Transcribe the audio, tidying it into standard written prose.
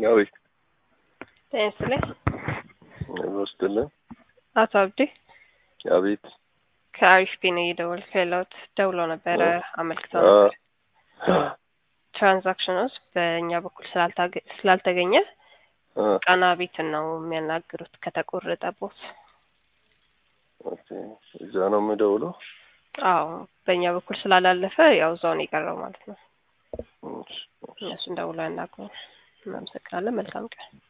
አቤት ተንስለ ወስደለ አቶ አብዲ አቤት ከአሪፍ ፒን የደወልኩት ደውሎ ነበረ አመልክተው ነበር። ትራንዛክሽኑስ በእኛ በኩል ስላልተገኘ ቃና ቤት ነው የሚያናግሩት ከተቆረጠቦት። ኦኬ እዛ ነው የምደውለው? አዎ በእኛ በኩል ስላላለፈ ያው እዛው ነው የቀረው ማለት ነው። እነሱ ደውለው ያናግሩን። እናመሰግናለን። መልካም ቀን።